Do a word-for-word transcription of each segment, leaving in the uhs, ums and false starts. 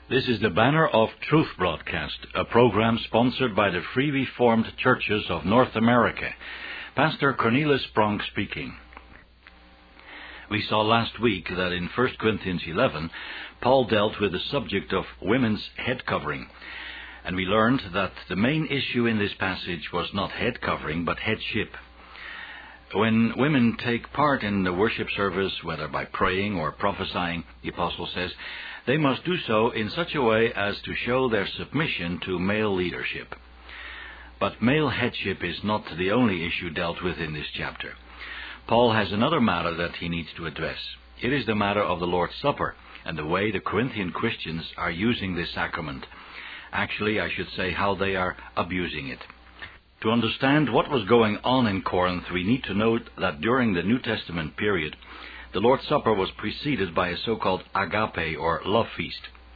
This is the Banner of Truth broadcast, a program sponsored by the Free Reformed Churches of North America. Pastor Cornelius Pronk speaking. We saw last week that in First Corinthians eleven, Paul dealt with the subject of women's head covering. And we learned that the main issue in this passage was not head covering, but headship. When women take part in the worship service, whether by praying or prophesying, the apostle says, they must do so in such a way as to show their submission to male leadership. But male headship is not the only issue dealt with in this chapter. Paul has another matter that he needs to address. It is the matter of the Lord's Supper and the way the Corinthian Christians are using this sacrament. Actually, I should say how they are abusing it. To understand what was going on in Corinth, we need to note that during the New Testament period, the Lord's Supper was preceded by a so-called agape, or love feast.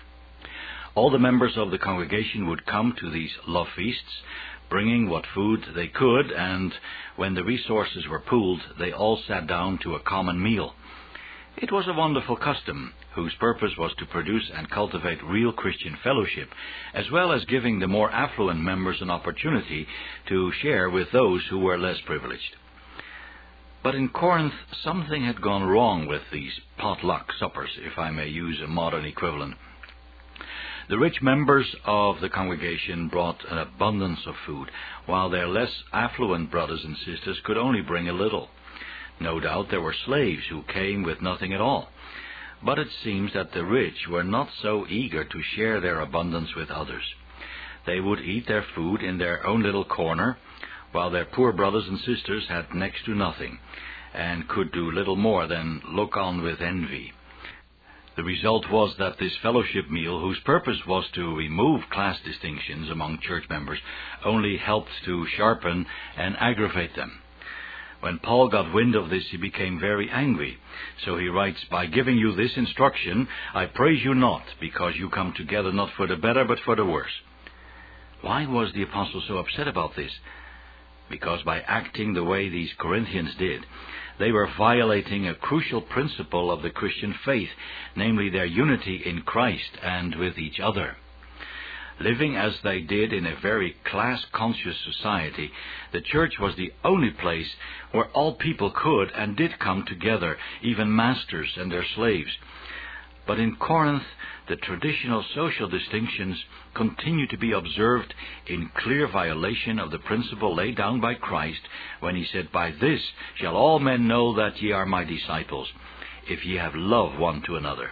All the members of the congregation would come to these love feasts, bringing what food they could, and when the resources were pooled, they all sat down to a common meal. It was a wonderful custom, whose purpose was to produce and cultivate real Christian fellowship, as well as giving the more affluent members an opportunity to share with those who were less privileged. But in Corinth, something had gone wrong with these potluck suppers, if I may use a modern equivalent. The rich members of the congregation brought an abundance of food, while their less affluent brothers and sisters could only bring a little. No doubt there were slaves who came with nothing at all. But it seems that the rich were not so eager to share their abundance with others. They would eat their food in their own little corner, while their poor brothers and sisters had next to nothing, and could do little more than look on with envy. The result was that this fellowship meal, whose purpose was to remove class distinctions among church members, only helped to sharpen and aggravate them. When Paul got wind of this, he became very angry. So he writes, "By giving you this instruction, I praise you not, because you come together not for the better, but for the worse." Why was the apostle so upset about this? Because by acting the way these Corinthians did, they were violating a crucial principle of the Christian faith, namely their unity in Christ and with each other. Living as they did in a very class-conscious society, the church was the only place where all people could and did come together, even masters and their slaves. But in Corinth, the traditional social distinctions continue to be observed in clear violation of the principle laid down by Christ when he said, "By this shall all men know that ye are my disciples, if ye have love one to another."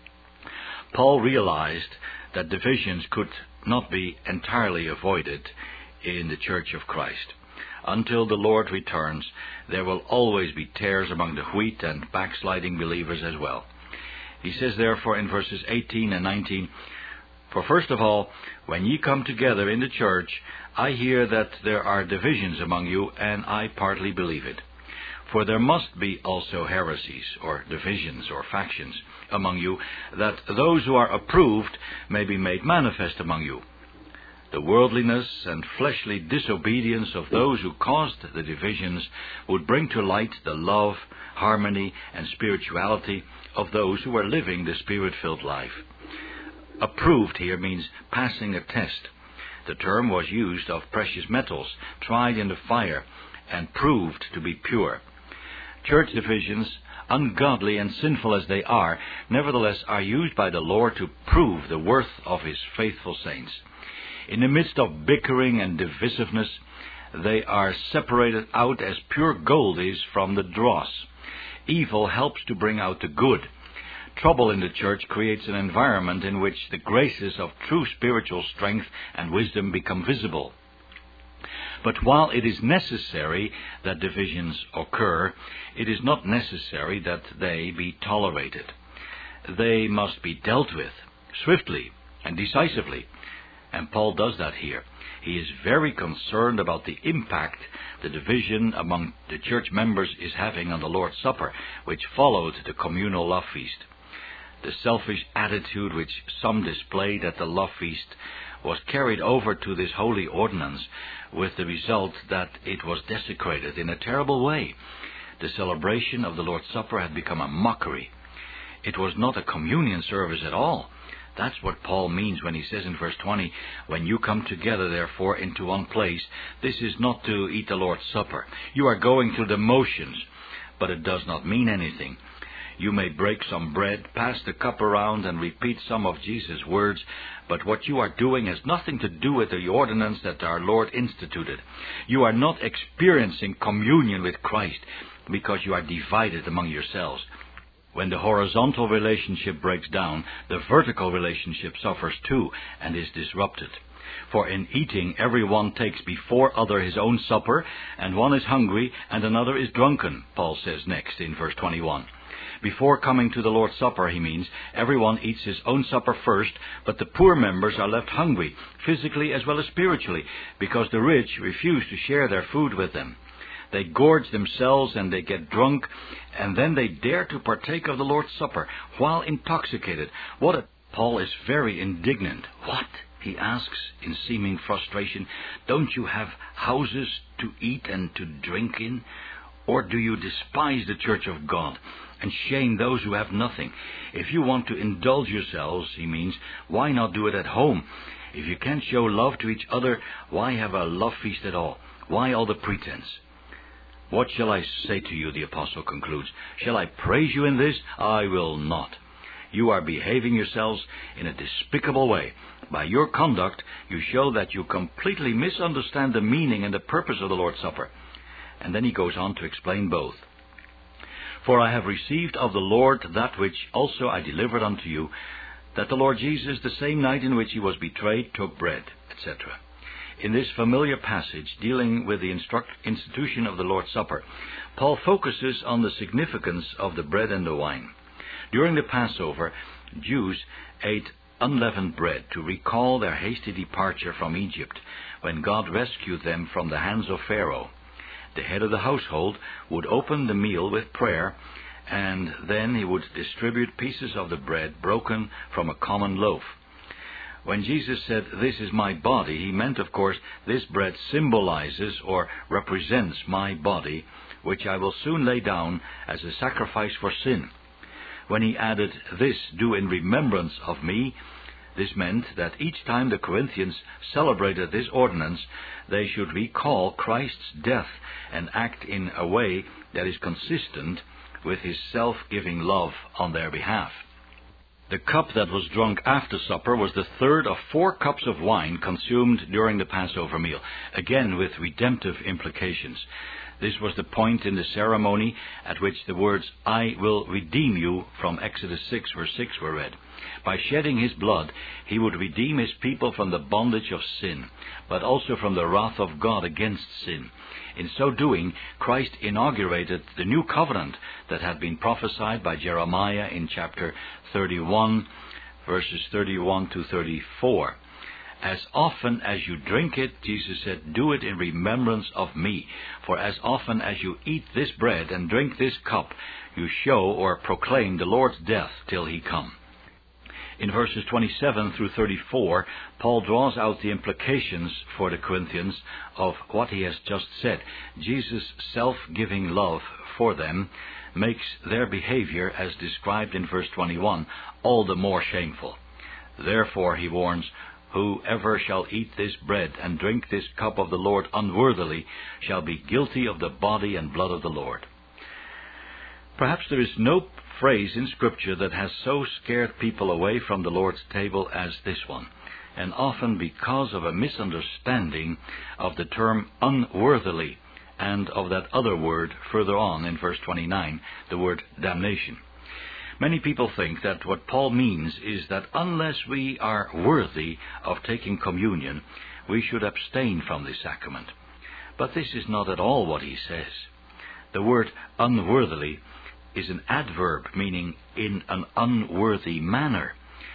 Paul realized that divisions could not be entirely avoided in the Church of Christ. Until the Lord returns, there will always be tares among the wheat and backsliding believers as well. He says therefore in verses eighteen and nineteen, "For first of all, when ye come together in the church, I hear that there are divisions among you, and I partly believe it. For there must be also heresies, or divisions, or factions among you, that those who are approved may be made manifest among you. The worldliness and fleshly disobedience of those who caused the divisions would bring to light the love, harmony, and spirituality of those who are living the Spirit-filled life." Approved here means passing a test. The term was used of precious metals, tried in the fire, and proved to be pure. Church divisions, ungodly and sinful as they are, nevertheless are used by the Lord to prove the worth of His faithful saints. In the midst of bickering and divisiveness, they are separated out as pure gold is from the dross. Evil helps to bring out the good. Trouble in the church creates an environment in which the graces of true spiritual strength and wisdom become visible. But while it is necessary that divisions occur, it is not necessary that they be tolerated. They must be dealt with swiftly and decisively. And Paul does that here. He is very concerned about the impact the division among the church members is having on the Lord's Supper, which followed the communal love feast. The selfish attitude which some displayed at the love feast was carried over to this holy ordinance, with the result that it was desecrated in a terrible way. The celebration of the Lord's Supper had become a mockery. It was not a communion service at all. That's what Paul means when he says in verse twenty, when you come together, therefore, into one place, this is not to eat the Lord's Supper. You are going through the motions, but it does not mean anything. You may break some bread, pass the cup around, and repeat some of Jesus' words, but what you are doing has nothing to do with the ordinance that our Lord instituted. You are not experiencing communion with Christ because you are divided among yourselves. When the horizontal relationship breaks down, the vertical relationship suffers too and is disrupted. For in eating, everyone takes before other his own supper, and one is hungry and another is drunken, Paul says next in verse twenty-one. Before coming to the Lord's Supper, he means, everyone eats his own supper first, but the poor members are left hungry, physically as well as spiritually, because the rich refuse to share their food with them. They gorge themselves and they get drunk, and then they dare to partake of the Lord's Supper while intoxicated. What a... Paul is very indignant. What? He asks in seeming frustration. Don't you have houses to eat and to drink in? Or do you despise the church of God and shame those who have nothing? If you want to indulge yourselves, he means, why not do it at home? If you can't show love to each other, why have a love feast at all? Why all the pretense? What shall I say to you, the apostle concludes. Shall I praise you in this? I will not. You are behaving yourselves in a despicable way. By your conduct, you show that you completely misunderstand the meaning and the purpose of the Lord's Supper. And then he goes on to explain both. For I have received of the Lord that which also I delivered unto you, that the Lord Jesus, the same night in which he was betrayed, took bread, et cetera. In this familiar passage, dealing with the instruct, institution of the Lord's Supper, Paul focuses on the significance of the bread and the wine. During the Passover, Jews ate unleavened bread to recall their hasty departure from Egypt, when God rescued them from the hands of Pharaoh. The head of the household would open the meal with prayer, and then he would distribute pieces of the bread broken from a common loaf. When Jesus said, "This is my body," he meant, of course, this bread symbolizes or represents my body, which I will soon lay down as a sacrifice for sin. When he added, "This do in remembrance of me," this meant that each time the Corinthians celebrated this ordinance, they should recall Christ's death and act in a way that is consistent with his self-giving love on their behalf. The cup that was drunk after supper was the third of four cups of wine consumed during the Passover meal, again with redemptive implications. This was the point in the ceremony at which the words, "I will redeem you," from Exodus six, verse six, were read. By shedding his blood, he would redeem his people from the bondage of sin, but also from the wrath of God against sin. In so doing, Christ inaugurated the new covenant that had been prophesied by Jeremiah in chapter thirty-one, verses thirty-one to thirty-four. As often as you drink it, Jesus said, do it in remembrance of me. For as often as you eat this bread and drink this cup, you show or proclaim the Lord's death till he come. In verses twenty-seven through thirty-four, Paul draws out the implications for the Corinthians of what he has just said. Jesus' self-giving love for them makes their behavior, as described in verse twenty-one, all the more shameful. Therefore, he warns, whoever shall eat this bread and drink this cup of the Lord unworthily shall be guilty of the body and blood of the Lord. Perhaps there is no phrase in Scripture that has so scared people away from the Lord's table as this one, and often because of a misunderstanding of the term unworthily and of that other word further on in verse twenty-nine, the word damnation. Many people think that what Paul means is that unless we are worthy of taking communion, we should abstain from this sacrament. But this is not at all what he says. The word unworthily is an adverb meaning in an unworthy manner.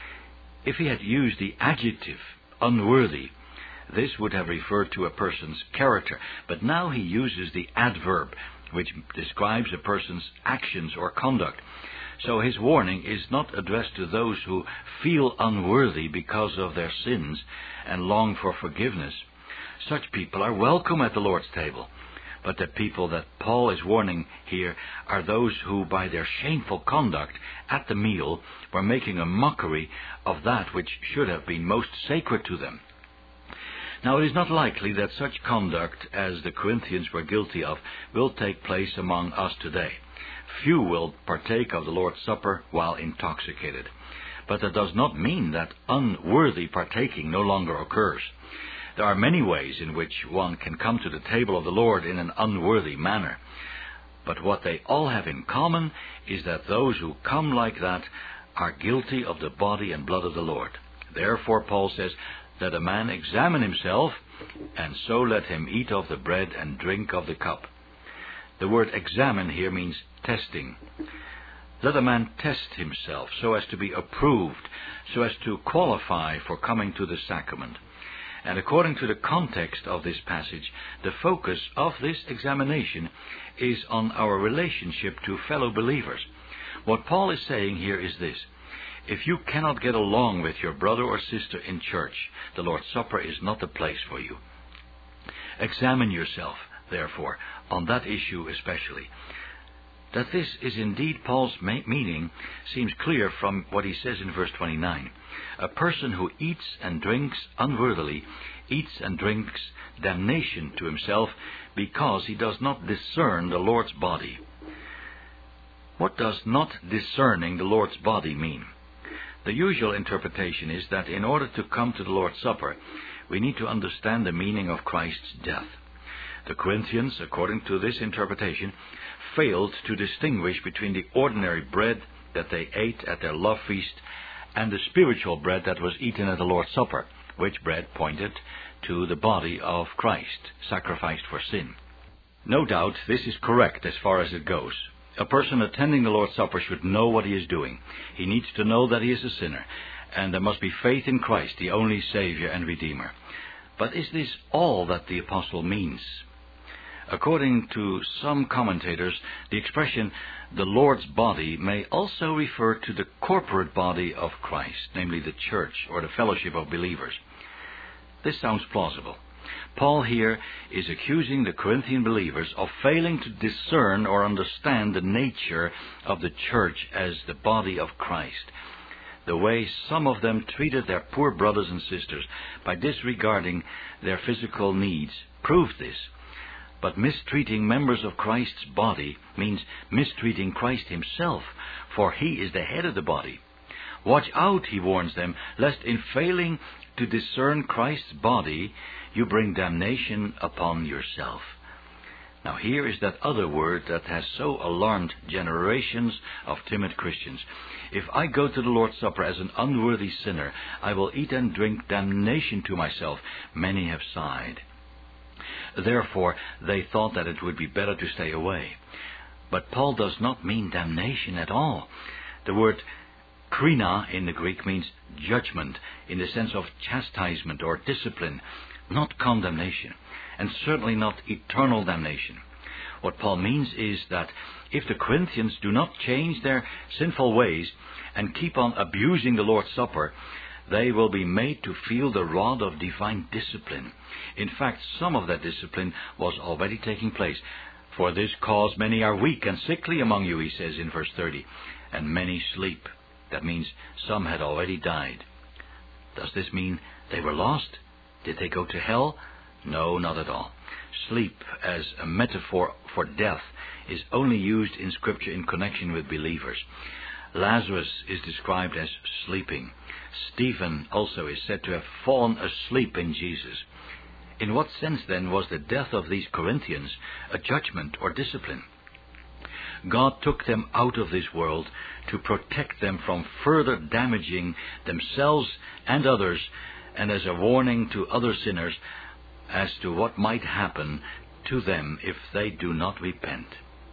If he had used the adjective unworthy, this would have referred to a person's character. But now he uses the adverb, which describes a person's actions or conduct. So his warning is not addressed to those who feel unworthy because of their sins and long for forgiveness. Such people are welcome at the Lord's table. But the people that Paul is warning here are those who, by their shameful conduct at the meal, were making a mockery of that which should have been most sacred to them. Now, it is not likely that such conduct as the Corinthians were guilty of will take place among us today. Few will partake of the Lord's Supper while intoxicated. But that does not mean that unworthy partaking no longer occurs. There are many ways in which one can come to the table of the Lord in an unworthy manner. But what they all have in common is that those who come like that are guilty of the body and blood of the Lord. Therefore, Paul says, let a man examine himself, and so let him eat of the bread and drink of the cup. The word examine here means testing. Let a man test himself so as to be approved, so as to qualify for coming to the sacrament. And according to the context of this passage, the focus of this examination is on our relationship to fellow believers. What Paul is saying here is this: if you cannot get along with your brother or sister in church, the Lord's Supper is not the place for you. Examine yourself, therefore, on that issue especially. That this is indeed Paul's meaning seems clear from what he says in verse twenty-nine. A person who eats and drinks unworthily eats and drinks damnation to himself because he does not discern the Lord's body. What does not discerning the Lord's body mean? The usual interpretation is that in order to come to the Lord's Supper, we need to understand the meaning of Christ's death. The Corinthians, according to this interpretation, failed to distinguish between the ordinary bread that they ate at their love feast and the spiritual bread that was eaten at the Lord's Supper, which bread pointed to the body of Christ, sacrificed for sin. No doubt this is correct as far as it goes. A person attending the Lord's Supper should know what he is doing. He needs to know that he is a sinner, and there must be faith in Christ, the only Savior and Redeemer. But is this all that the apostle means? According to some commentators, the expression, the Lord's body, may also refer to the corporate body of Christ, namely the church or the fellowship of believers. This sounds plausible. Paul here is accusing the Corinthian believers of failing to discern or understand the nature of the church as the body of Christ. The way some of them treated their poor brothers and sisters by disregarding their physical needs proved this. But mistreating members of Christ's body means mistreating Christ himself, for he is the head of the body. Watch out, he warns them, lest in failing to discern Christ's body, you bring damnation upon yourself. Now here is that other word that has so alarmed generations of timid Christians. If I go to the Lord's Supper as an unworthy sinner, I will eat and drink damnation to myself. Many have sighed. Therefore, they thought that it would be better to stay away. But Paul does not mean damnation at all. The word krina in the Greek means judgment, in the sense of chastisement or discipline, not condemnation, and certainly not eternal damnation. What Paul means is that if the Corinthians do not change their sinful ways and keep on abusing the Lord's Supper, they will be made to feel the rod of divine discipline. In fact, some of that discipline was already taking place. For this cause many are weak and sickly among you, he says in verse thirty, and many sleep. That means some had already died. Does this mean they were lost? Did they go to hell? No, not at all. Sleep as a metaphor for death is only used in Scripture in connection with believers. Lazarus is described as sleeping. Stephen also is said to have fallen asleep in Jesus. In what sense, then, was the death of these Corinthians a judgment or discipline? God took them out of this world to protect them from further damaging themselves and others, and as a warning to other sinners as to what might happen to them if they do not repent.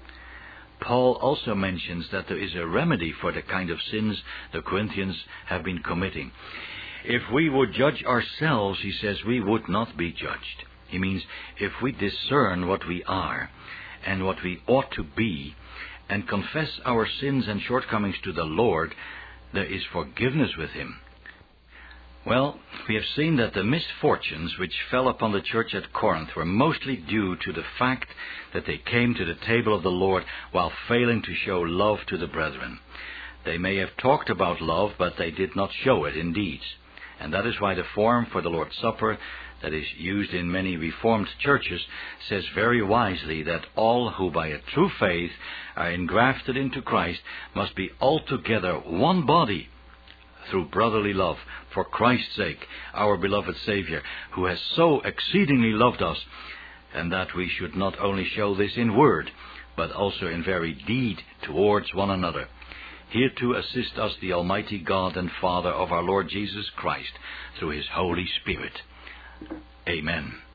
Paul also mentions that there is a remedy for the kind of sins the Corinthians have been committing. If we would judge ourselves, he says, we would not be judged. He means if we discern what we are and what we ought to be and confess our sins and shortcomings to the Lord, there is forgiveness with him. Well, we have seen that the misfortunes which fell upon the church at Corinth were mostly due to the fact that they came to the table of the Lord while failing to show love to the brethren. They may have talked about love, but they did not show it in deeds. And that is why the form for the Lord's Supper that is used in many Reformed churches says very wisely that all who by a true faith are engrafted into Christ must be altogether one body through brotherly love, for Christ's sake, our beloved Savior, who has so exceedingly loved us, and that we should not only show this in word, but also in very deed towards one another. Here to assist us the Almighty God and Father of our Lord Jesus Christ, through His Holy Spirit. Amen.